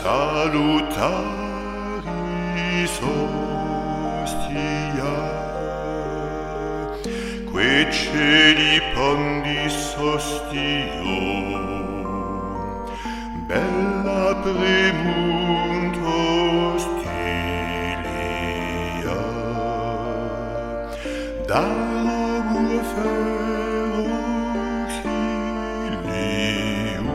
Salutaris hostia, que celi pandis hostio, bella premunt hostilia, d'amor feroxilium.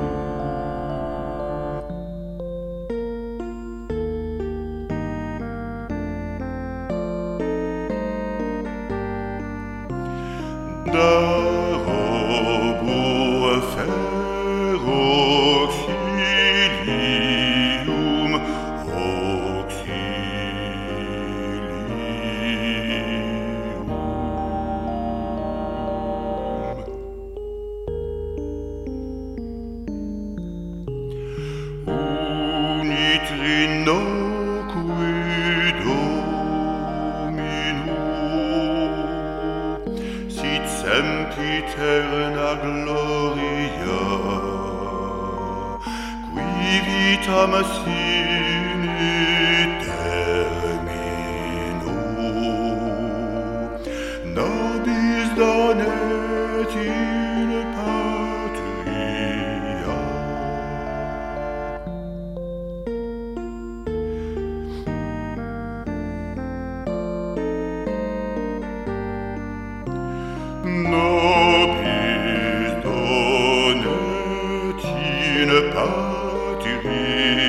D'arobur feroxilium auxilium. Unit rinoque Domino, sit sempiterna gloria, qui vitam sine termino, nobis danet in patria. Nobis donet in patria.